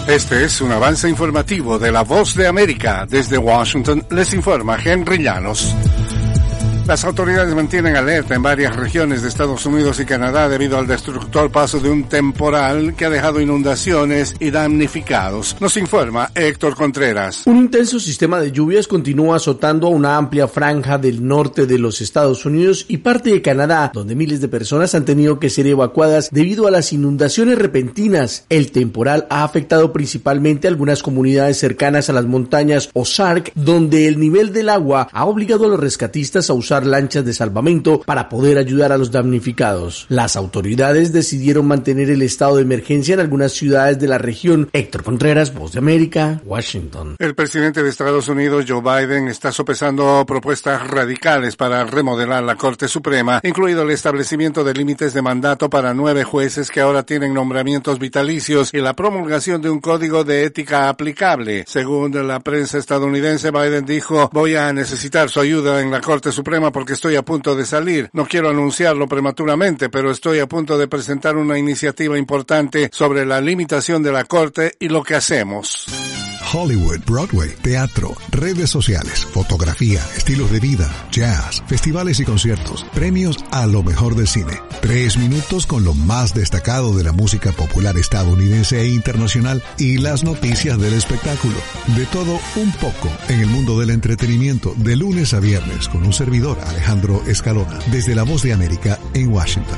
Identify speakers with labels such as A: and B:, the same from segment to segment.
A: Este es un avance informativo de La Voz de América. Desde Washington les informa Henry Llanos. Las autoridades mantienen alerta en varias regiones de Estados Unidos y Canadá debido al destructor paso de un temporal que ha dejado inundaciones y damnificados. Nos informa Héctor Contreras.
B: Un intenso sistema de lluvias continúa azotando a una amplia franja del norte de los Estados Unidos y parte de Canadá, donde miles de personas han tenido que ser evacuadas debido a las inundaciones repentinas. El temporal ha afectado principalmente a algunas comunidades cercanas a las montañas Ozark, donde el nivel del agua ha obligado a los rescatistas a usar lanchas de salvamento para poder ayudar a los damnificados. Las autoridades decidieron mantener el estado de emergencia en algunas ciudades de la región. Héctor Contreras, Voz de América, Washington.
A: El presidente de Estados Unidos, Joe Biden, está sopesando propuestas radicales para remodelar la Corte Suprema, incluido el establecimiento de límites de mandato para 9 jueces que ahora tienen nombramientos vitalicios y la promulgación de un código de ética aplicable. Según la prensa estadounidense, Biden dijo: voy a necesitar su ayuda en la Corte Suprema porque estoy a punto de salir. No quiero anunciarlo prematuramente, pero estoy a punto de presentar una iniciativa importante sobre la limitación de la Corte y lo que hacemos.
C: Hollywood, Broadway, teatro, redes sociales, fotografía, estilos de vida, jazz, festivales y conciertos, premios a lo mejor del cine. 3 minutos con lo más destacado de la música popular estadounidense e internacional y las noticias del espectáculo. De todo un poco en el mundo del entretenimiento, de lunes a viernes, con un servidor, Alejandro Escalona, desde La Voz de América en Washington.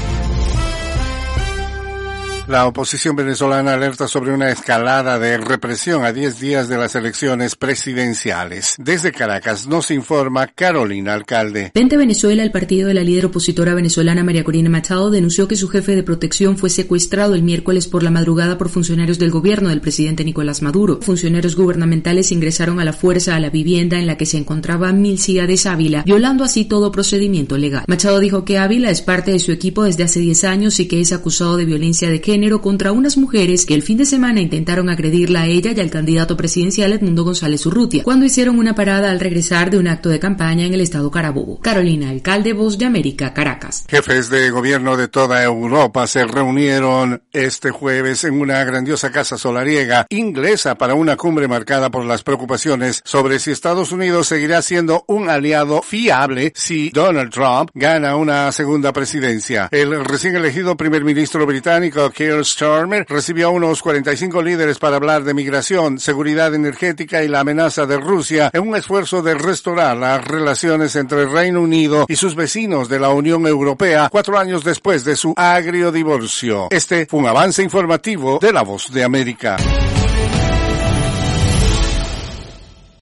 A: La oposición venezolana alerta sobre una escalada de represión a 10 días de las elecciones presidenciales. Desde Caracas nos informa Carolina Alcalde.
D: Frente a Venezuela, el partido de la líder opositora venezolana María Corina Machado denunció que su jefe de protección fue secuestrado el miércoles por la madrugada por funcionarios del gobierno del presidente Nicolás Maduro. Funcionarios gubernamentales ingresaron a la fuerza a la vivienda en la que se encontraba Milcíades Ávila, violando así todo procedimiento legal. Machado dijo que Ávila es parte de su equipo desde hace 10 años y que es acusado de violencia de género contra unas mujeres que el fin de semana intentaron agredirla a ella y al candidato presidencial Edmundo González Urrutia, cuando hicieron una parada al regresar de un acto de campaña en el estado Carabobo. Carolina Alcalde, Voz de América, Caracas.
A: Jefes de gobierno de toda Europa se reunieron este jueves en una grandiosa casa solariega inglesa para una cumbre marcada por las preocupaciones sobre si Estados Unidos seguirá siendo un aliado fiable si Donald Trump gana una segunda presidencia. El recién elegido primer ministro británico Keir Starmer recibió a unos 45 líderes para hablar de migración, seguridad energética y la amenaza de Rusia en un esfuerzo de restaurar las relaciones entre el Reino Unido y sus vecinos de la Unión Europea 4 años después de su agrio divorcio. Este fue un avance informativo de La Voz de América.